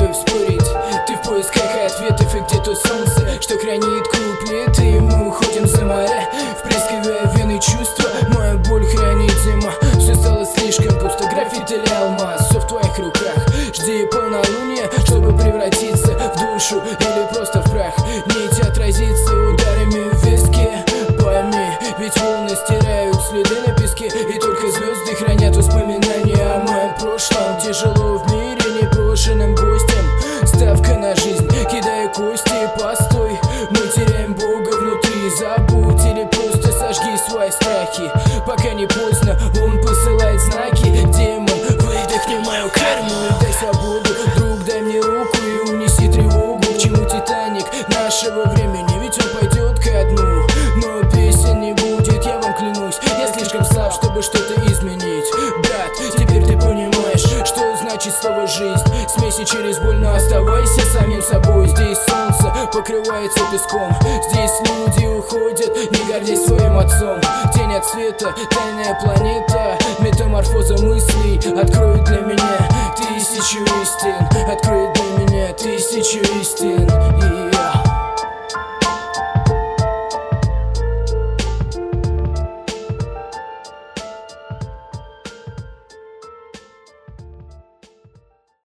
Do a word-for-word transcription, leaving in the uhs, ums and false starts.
тобой спорить. Ты в поисках ответов, и где то солнце, что хранит куплеты. И мы уходим за моря, впрыскивая вены чувства. Моя боль хранит зима, все стало слишком пусто. Граффити или алмаз, все в твоих руках. Жди полнолуния, чтобы превратиться в душу или просто в прах. Нить отразится ударами в виски. Пойми, ведь волны стирают следы на песке, и только звезды хранят воспоминания о моем прошлом. Тяжело в мире непрошенным гостем, ставка на жизнь, кидая кости. Постой, мы теряем Бога внутри. Забудь или просто сожги свои страхи, пока не поздно, он посылает знаки. Демон, выдохни мою карму и дай свободу. Друг, дай мне руку и унеси тревогу. К чему Титаник нашего времени, ведь он пойдет ко дну. Но песен не будет, я вам клянусь. Я слишком слаб, чтобы что-то изменить. Брат, теперь ты понимаешь, что значит слово жизнь. Смейся через боль, но оставайся самим собой. Здесь солнце покрывается песком, здесь люди уходят, не гордясь своим отцом. Тень от света, тайная планета, метаморфоза мыслей откроет для меня тысячу истин. Откроет для меня тысячу истин.